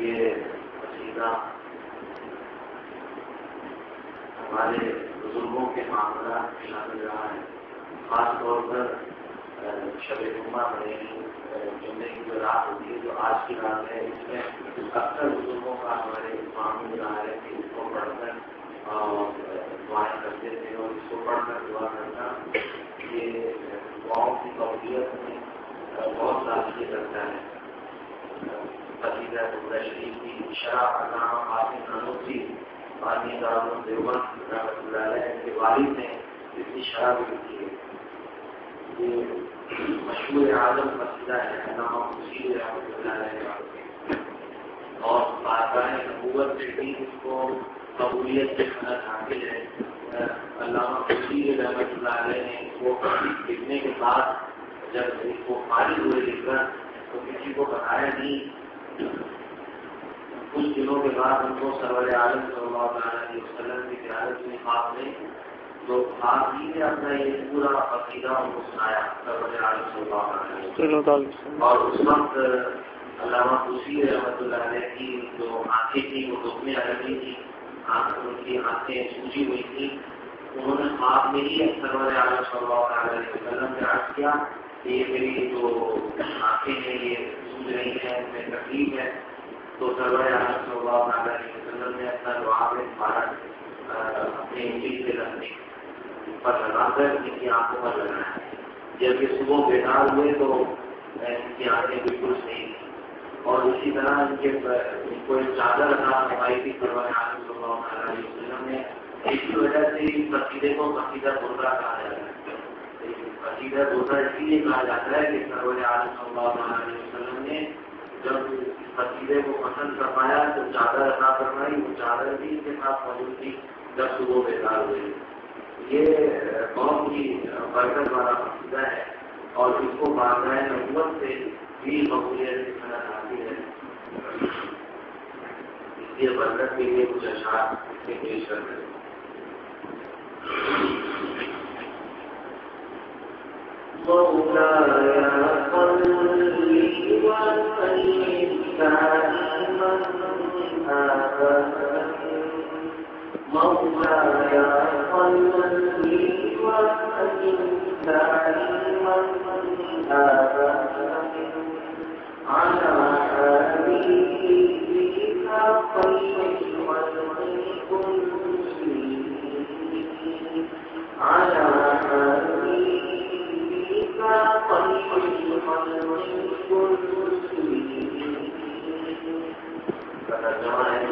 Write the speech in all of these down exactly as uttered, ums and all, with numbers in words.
ये कसीदा हमारे बुजुर्गों के मामला में शामिल रहा है। खासतौर पर शब जुम्मा बनेगी, जुम्मे की जो रात होती है, जो आज की रात है, इसमें अक्सर बुजुर्गों का हमारे मामूल रहा है कि इसको पढ़कर दुआएं करते थे और इसको पढ़कर दुआ करना ये दुआओं की कबूलियत में बहुत तासीर करता है। कसीदा शरीफ की शरह अल्लामा कासिम नानूसी बानी दारुल देवबंद रहमतुल्लाह अलैह के वालिद ने इसकी शरह भी लिखी है। ये मशहूर आजम कसीदा है अल्लामा हुसैन रहमतुल्लाह अलैह और बारगाह नबूवत से भी इसको कबूलियत के सनद हासिल है। अल्लामा हुसैन रहमतुल्लाह अलैह ने इसको लिखने के बाद जब इसको फारिग हुए लिखकर तो किसी को बताया नहीं। कुछ दिनों के बाद उनको सरवर आलम सल्लल्लाहु अलैहि वसल्लम की ज़ियारत में ख्वाब में तो आप ही ने अपना ये पूरा अकीदा उनको सुनाया सरवर आलम सल्लल्लाहु अलैहि वसल्लम। और उस वक्त अल्लामा हुसैन रहमतुल्लाह अलैह की जो आंखें थी वो दुखने लगी थी, उनकी आंखें सूजी हुई थी। उन्होंने ख्वाब में ही सरवर आलम सल्लल्लाहु अलैहि वसल्लम से अर्ज किया कि ये मेरी जो आंखें हैं ये सूझ रही हैं, इनमें तकलीफ है। तो सरवर आलम सल्लल्लाहु अलैहि वसल्लम ने अपना दुआ में भारत अपने इंजल से रखने पर लगाकर इनकी आंखों पर लगाया। जब ये सुबह बेदार हुए तो इनकी आंखें बिल्कुल सही थी और इसी तरह इनके इनको एक चादर अता फरमाई थी सरवर आलम सल्लल्लाहु अलैहि वसल्लम ने। इसकी वजह से इस कसीदे को कसीदा बुर्दा कहा जाता है। कसीदा बुर्दा इसलिए कहा जाता है कि सरवर आलम सल्लल्लाहु अलैहि वसल्लम ने जब इस कसीदे को पसंद करवाया तो चादर अता फरमाई, वो चादर भी इनके साथ मौजूद थी जब सुबह बेदार हुए। ये बहुत ही बरकत वाला कसीदा है और इसको बारगाह नबूवत से भी कबूलियत की सनद हासिल है। इसलिए बरकत के लिए कुछ अशआर इसमें पेश कर रहे हैं। मौलाया सल्ली व सल्लिम दाइमन अबदन, मौलाया सल्ली व सल्लिम दाइमन अबदन अला हबीबिका खैरिल खल्क़ि कुल्लिहिम, अला हबीबिका खैरिल खल्क़ि कुल्लिहिम। तर्जुमा है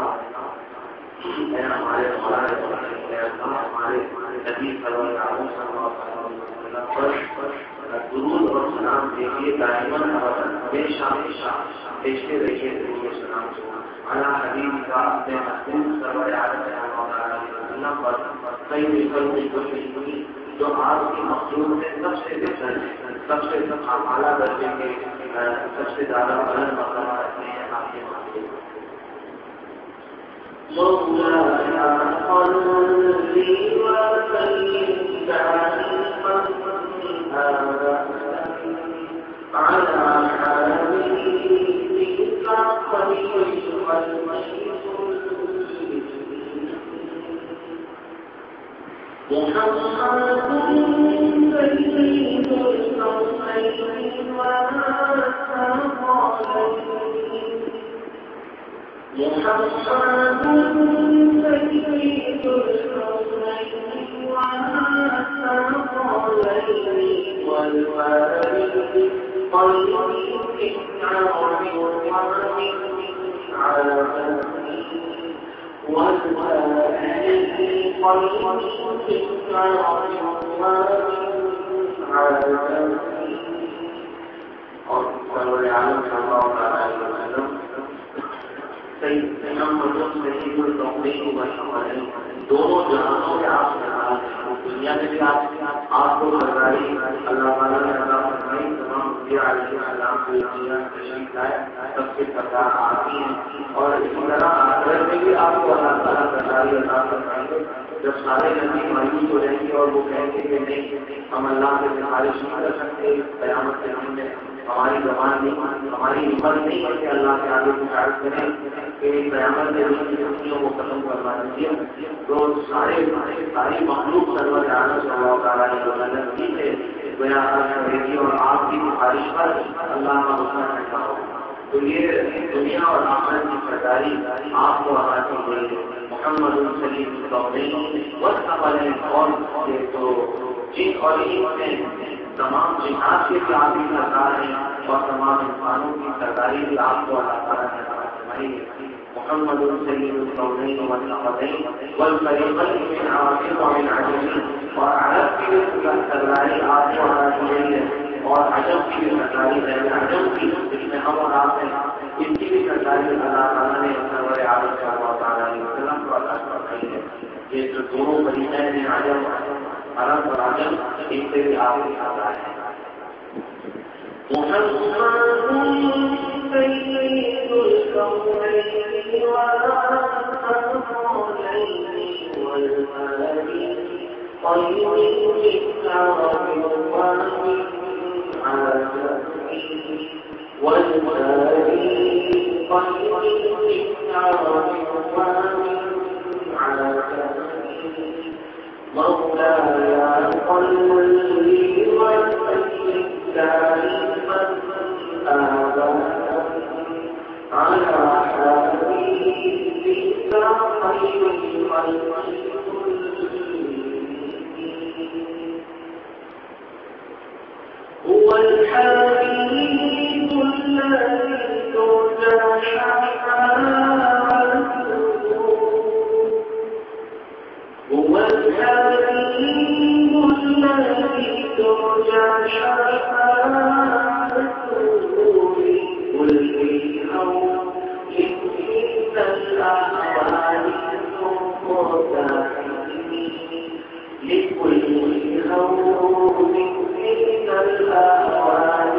हमारे हमारे हमारे नबी सल्लल्लाहु अलैहि वसल्लम पर दुरूद और सलाम भेजिए, दाइमन अबदन हमेशा हमेशा भेजते रहिए दुरूद और सलाम अला हबीबिका अपने महबूब सरवर आलम सल्लल्लाहु अलैहि वसल्लम पर खैरिल खल्क़ि कुल्लिहिम जो आपकी मखलूक में सबसे बेहतर है, सबसे आला दर्जे के, सबसे ज्यादा बुलंद मकाम रखते हैं आपके महबूब। मौलाया सल्ली व सल्लिम दाइमन अबदन अला हबीबिका खैरिल खल्क़ि कुल्लिहिम। मुहम्मदुन सय्यिदुल कौनैन व थक़लैन, मुहम्मदुन सय्यिदुल कौनैन व थक़लैन वल बारिक़ क़रीबिन अरबिन व मिन अरबिन वल बारिक़ क़रीबिन अरबिन व मिन अरबिन। और सरवर आलम सल्लल्लाहु अलैहि वसल्लम दोनों जहानों में आप सरदार हैं। दुनिया में भी आप आपको सरदारी अल्लाह ताला ने अता फरमाई। तमाम अंबिया अलैहिस्सलाम को दुनिया में तशरीफ लाए, सबसे सरदार आप ही हैं। और इसी तरह आखिरत में भी आपको अल्लाह ताला सरदारी अता फरमाएंगे। जब सारे नबी मायूस हो जाएंगे और वो कहेंगे कि नहीं हम अल्लाह से सिफारिश नहीं कर सकते, कयामत के दिन में हमारी जबान नहीं, हमारी हिम्मत नहीं है कि अल्लाह के आगे गुजारिश करें कि क़यामत के दिन जिंदगियों को खत्म करना चाहिए। तो सारे सारी मखलूक सरवर आलम सल्लल्लाहु अलैहि वसल्लम की है गोया अंग्रेजी और आपकी सिफारिश पर अल्लाह का हुक्म ठंडा हो। तो ये दुनिया और आखिरत की सरदारी आपको अता की गई है। मोहम्मद सल्लल्लाहु अलैहि वसल्लम और तो जिन और में तमाम जिहाद के भी आप ही सरदार हैं और तमाम इंसानों की सरदारी भी आपको अल्लाह ताला ने अता फरमाई है। मोहम्मद सल्लल्लाहु अलैहि वसल्लम वल फरीक़ैन मिन आमिर व मिन अजम और अरब की सरदारी आपको अता की गई है और अजम की भी सरदारी है। अजम की जिसमें हम और आप हैं इनकी भी सरदारी अल्लाह ताला ने सरवर आलम सल्लल्लाहु अलैहि वसल्लम को अता फरमाई है। ये जो दोनों फरीक़ैन हैं अजम अरब और अजम इनसे भी आप ही सरदार हैं। مولاي صل وسلم دائما ابدا على حبيبك خير الخلق هو الحبيب الذي ترجى شفاعته هو الحبيب الذي ترجى شفاعته لكل هول إن الأحوال مرتاحين لكل هول إن الأحوال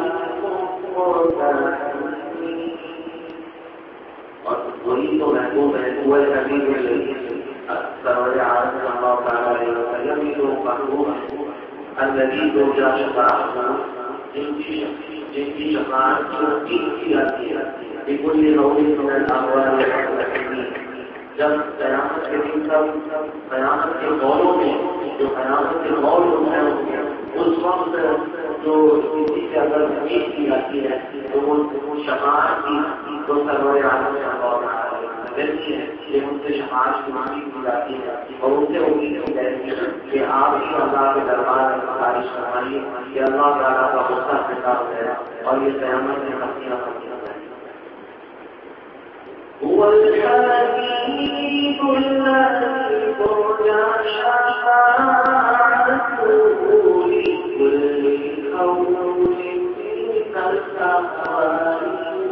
مرتاحين और वही तो महबूब है वो हबीब सरवर आलम सल्लल्लाहु अलैहि वसल्लम ही तो महबूब है अल्लज़ी तुरजा शफ़ाअतुहु जिनकी जिनकी शफ़ाअत की उम्मीद की जाती है बिकुल्लि हौलिन मिनल अहवाल जब क़यामत के दिन सब क़यामत के गौलों में जो क़यामत के गौल होते हैं उस वक्त जो किसी से अगर उम्मीद की जाती है तो वो शफ़ाअत की तो सरवर आलम सल्लल्लाहु अलैहि वसल्लम है कि उनसे शफ़ाअत की उम्मीद की जाती है और उनसे उम्मीद की जाएगी कि आप ही अल्लाह के दरबार में गुजारिश फरमाइए कि अल्लाह ताला का गुस्सा ठंडा हो जाए और ये क़यामत में हस्तियां खत्म हो जाए। هو الحبيب الذي ترجى شفاعته لكل هول من الأحوال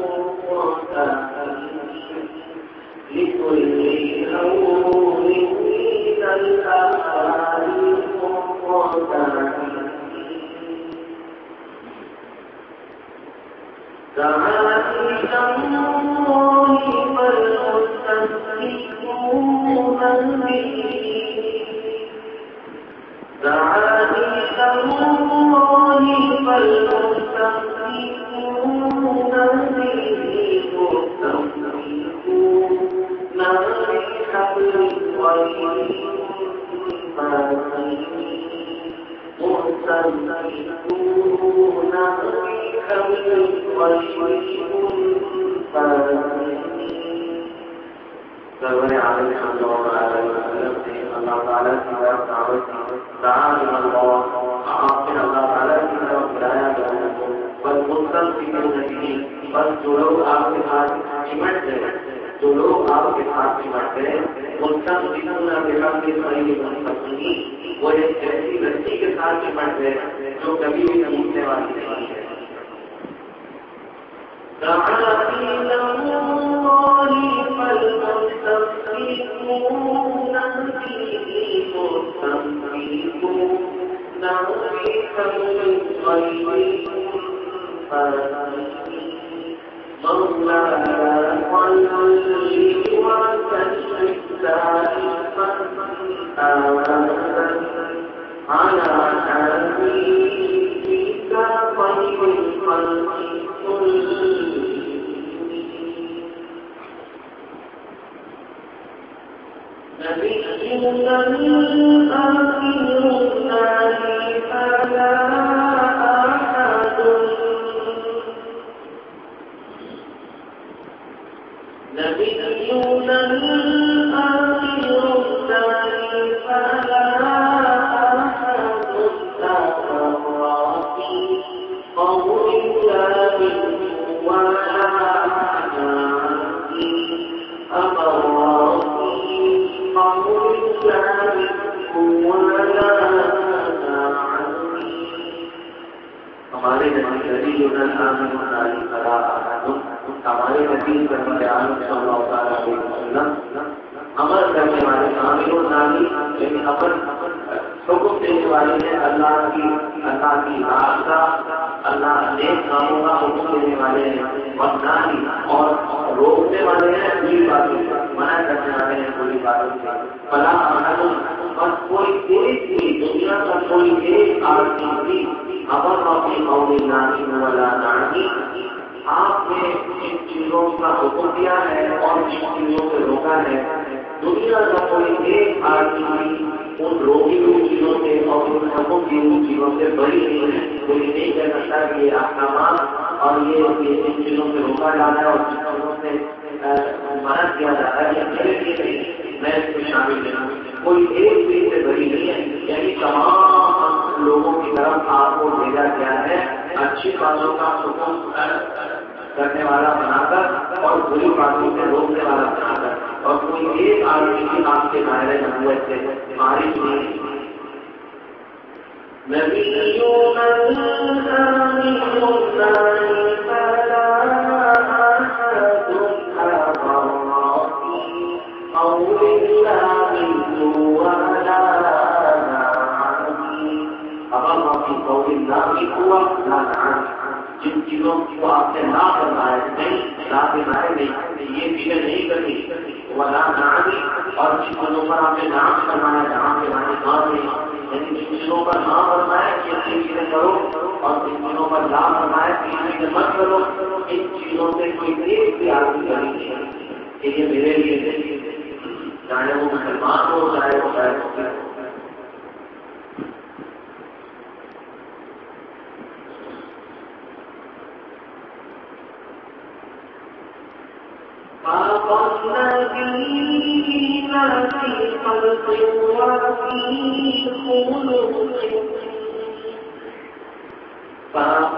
مرتاحين لكل هول من الأحوال مرتاحين دعا إلى الله فالمستمسكون به دعا إلى الله فالمستمسكون به مستمسكون بحبل غير مستمسكون بحبل सरवर आलम सल्लल्लाहु अलैहि वसल्लम से अल्लाह ताला की तरफ दावत दान अल्लाह आपने अल्लाह ताला की तरफ बुलाया लोगों को बस मुस्तम फिक्र नहीं बस जो लोग आपके साथ चिमट गए जो लोग आपके साथ चिमट गए मुस्तम फिक्र के सही मुस्तकी वो एक ऐसी व्यक्ति के साथ चिमट गए जो कभी भी टूटने वाली नहीं है। دعا إلى الله فالمستمسكون به مستمسكون بحبل غير مولاي صل وسلم دائما أبدا على حبيبك خير الخلق हमारे नबी अमल करने वाले नामी लेकिन अमल हुक्म देने वाले हैं अल्लाह की अल्लाह की राह का अल्लाह नेक कामों का हुक्म देने वाले हैं वरनाही और रोकने वाले हैं बुरी बातों से मना करने वाले हैं बुरी बातों से फला अहदुन बस कोई एक भी दुनिया का कोई एक आदमी भी अमर अपनी कौमी नामी वाला नामी आपने इन चीजों का हुक्म दिया है और इन चीजों से रोका है। दुनिया का कोई एक आदमी उन रोगी हुई चीजों से और उन हुक्म की हुई चीजों से बड़ी नहीं है। कोई नहीं कह सकता कि ये अहकामात और ये इन चीजों से रोका जा रहा है और जिन चीजों से मना किया जा रहा है ये मेरे लिए नहीं, मैं इसमें शामिल नहीं। कोई एक भी से बड़ी नहीं है। यानी तमाम लोगों की तरफ आपको भेजा गया है अच्छी बातों का हुक्म करने वाला बनाकर और बुरी बातों से रोकने वाला बनाकर और कोई एक आदमी भी आपके दायरे नबूवत से खारिज नहीं। जिन चीजों को आपने ना फरमाया नहीं ना दिलाए नहीं ये चीजें नहीं करनी वला नामी और जिन चीजों पर आपने नाम फरमाया नाम के माने नाम नहीं यानी जिन चीजों पर नाम फरमाया कि ये चीजें करो और जिन चीजों पर नाम फरमाया कि ये चीजें मत करो इन चीजों से कोई एक भी आदमी करी नहीं ये मेरे लिए नहीं, चाहे वो मुसलमान हो चाहे वो चाहे النبيين في خلق وفي خلق فاق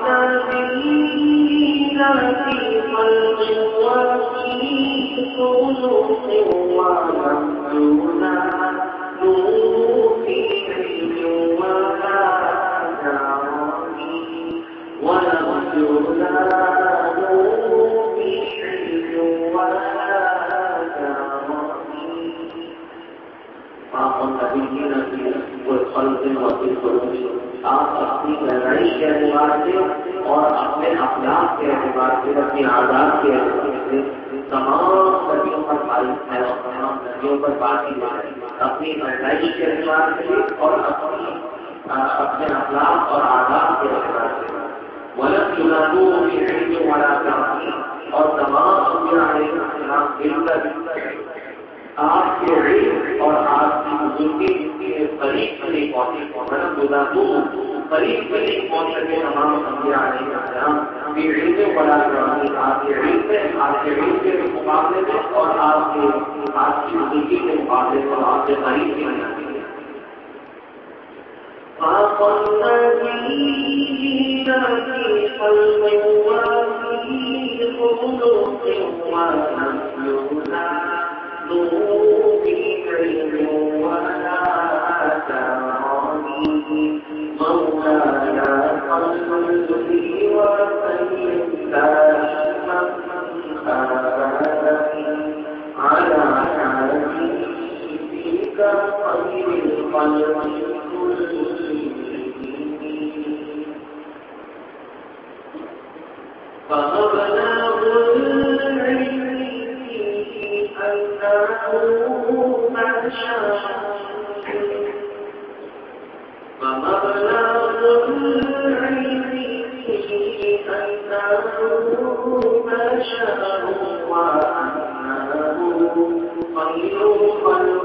النبيين في خلق وفي خلق ولم ينالوا في علم ولا كرم ولم ينالوا आप अपनी पैदाइश के एतबार से और अपने अखलाक के एतबार से अपनी आजाद के एतबार से तमाम नदियों पर फारिज है और तमाम नदियों पर बाकी है अपनी पैदाइश के एतबार से और अपनी अपने अखलाक और आजाद के एतबार से वलम युनादू भी इल्म वाला करानी और तमाम अंबिया अलैहिस्सलाम मिलकर आपके इल्म और आपकी बुजुर्गी के करीब नहीं पहुंचे वलम युनादू करीब में नहीं पहुंच सके तमाम अंबिया अलैहिस्सलाम भी इल्म वाला करानी आपके इल्म में आपके इल्म के मुकाबले में और आपके आपकी बुजुर्गी के मुकाबले में आपके करीब नहीं आते فاق النبيين في خلق وفي خلق ولم ينالوا في علم ولا كرم مولانا قلبي وسيد دائما على حبيبك خير الخلق فمبلغ العلم فيه أنه بشر فمبلغ العلم فيه أنه بشر وأنه خير خلق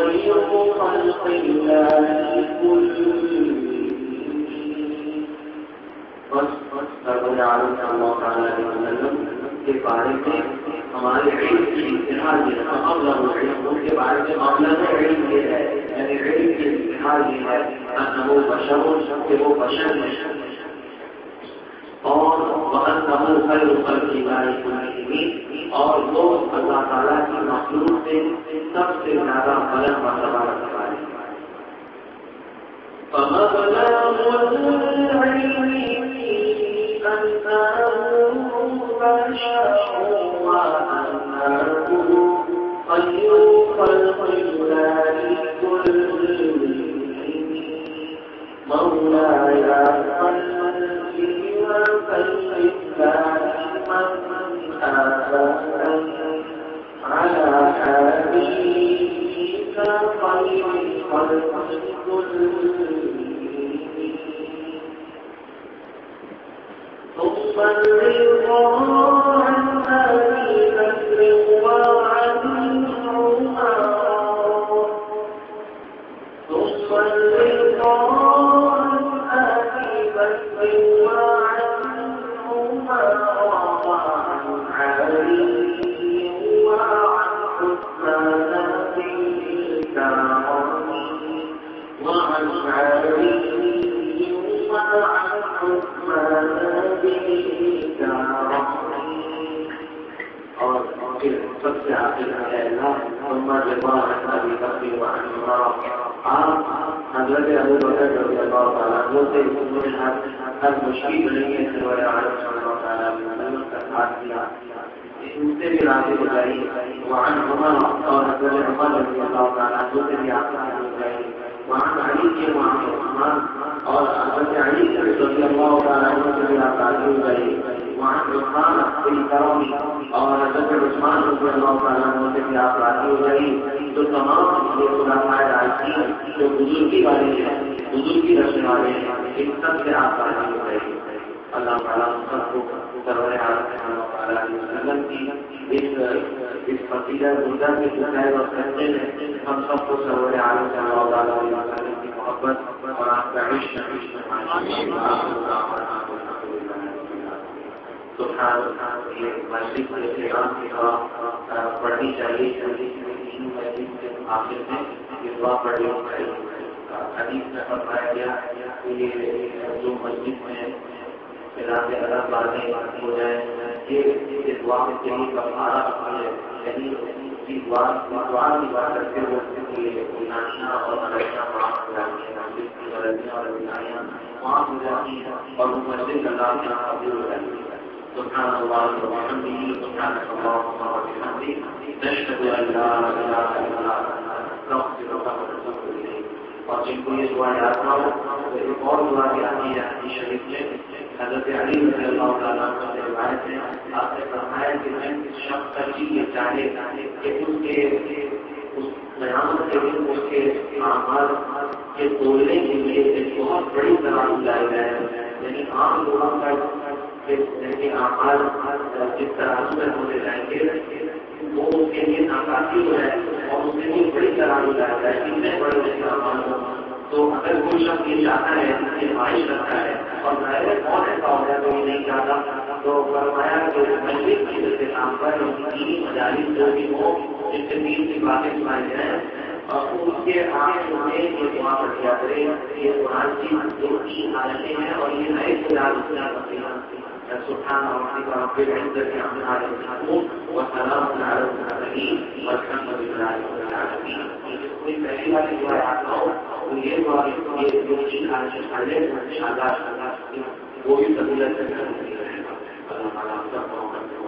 خير خلق الله كلهم बस सरवर आलम सल्लल्लाहु अलैहि वसल्लम के बारे में हमारे इल्म की इंतहा ये है, मामला उनके बारे में मामला में इल्म ये है, यानी इल्म की इंतहा ये है अन्नहु बशर, कि वो बशर है और वअन्नहु खैरु खल्क़िल्लाहि कुल्लिहिम, और वो अल्लाह ताला की मखलूक से सबसे ज्यादा बुलंद मर्तबा रखता है। فمبلغ العلم أنه بشر وأنه خير خلق الله كلهم مولاي صل وسلم دائما أبدا على حبيبك خير الخلق كلهم ثم الرضا عن أبي بكر وعن عمر ثم الرضا عن أبي بكر وعن عمر وعن علي وعن عثمان بالكرم وعن علي وعن عثمان بالكرم और फिर सबसे आखिर है अल्लाह उम्मत रिवान अबी बकर व उमर। आप हजरत अबू बकर रज़ियल्लाहु तआला अन्हु से उन्होंने हर मुश्किल बनी है सरवर आलम सल्लल्लाहु तआला अलैहि वसल्लम का साथ दिया, उनसे भी राजी हो गई। वहां उमर और हजरत उमर रज़ियल्लाहु तआला अन्हु से भी आप राजी हो गई। वहां अली के वहां उस्मान और हजरत अली रज़ियल्लाहु तआला अन्हु से भी आप राजी हो गई। वहां उस्मान बिन करम और हजरत उस्मान रज़ियल्लाहु तआला अन्हु से भी आप राजी हो गई। तो तमाम ये खुलाफाए राशिदीन जो बुजुर्गी वाले हैं, बुजुर्गी रखने वाले हैं, इन सब से आप राजी हो गए। अल्लाह ताला सबको सरवर आलम सल्लल्लाहु अलैहि वसल्लम की इस इस फजीलत बुर्दा के सुनाए और सच्चे में हम सबको सरवर आलम सल्लल्लाहु अलैहि वसल्लम की मोहब्बत और आपका इश्क नसीब तो ये मस्जिद के इस्तेमाल की दुआ पढ़नी चाहिए। आखिर में ये दुआ पढ़नी चाहिए। हदीस में फरमाया गया कि जो मस्जिद में खिलाफ अलग बातें हो जाए ये दुआ के लिए कफारा है, यानी उसकी दुआ दुआ की बात करते हुए गुनाहियां और गलतियां माफ हो जाती हैं, मस्जिद की गलतियां और गुनाहियां माफ हो जाती हैं और वो मस्जिद अल्लाह के यहाँ कबूल हो जाती है। سبحان الله وبحمده سبحانك اللهم وبحمدك نشهد ان لا اله الا انت نستغفرك ونتوب اليك। और जिनको ये दुआ याद ना हो तो एक और दुआ भी आती है हदीस शरीफ में, हज़रत अली रज़ियल्लाहु तआला अन्हु से रिवायत है, आपने फरमाया कि जिस शख्स का जी ये चाहे कि उसके उस क़यामत के दिन उसके आमाल के तोड़ने के लिए एक बहुत बड़ी तराजू लाई जाए, यानी आम लोगों का जैसे आमाल जिस तराजू में होने जाएंगे वो उसके लिए नाकाफी हो जाए और उसके लिए बड़ी तराजू लाई जाए, कितने बड़े उसके आमाल हो। तो अगर कोई शख्स ये चाहता है, ये ख्वाहिश रखता है और जाहिर कौन ऐसा होता है तो ये नहीं चाहता, तो फरमाया कि मस्जिद की जैसे काम पर दीनी मजालिस जो भी हो जिससे दीन की बातें सुनाई जाए और उसके आगे में ये दुआ पढ़ दिया करे। ये कुरान की जो तीन आयतें हैं और ये नए खुदार सुभान रब्बिक रब्बिल इज्जति अम्मा यसिफून व सलामुन अलल मुरसलीन वल्हम्दुलिल्लाहि रब्बिल आलमीन। कोई पहली वाली दुआ याद हो तो ये दुआ ये जो तीन आयतें पढ़े इंशाअल्लाह वो भी फजीलत से करेंगे। अल्लाह ताला सबको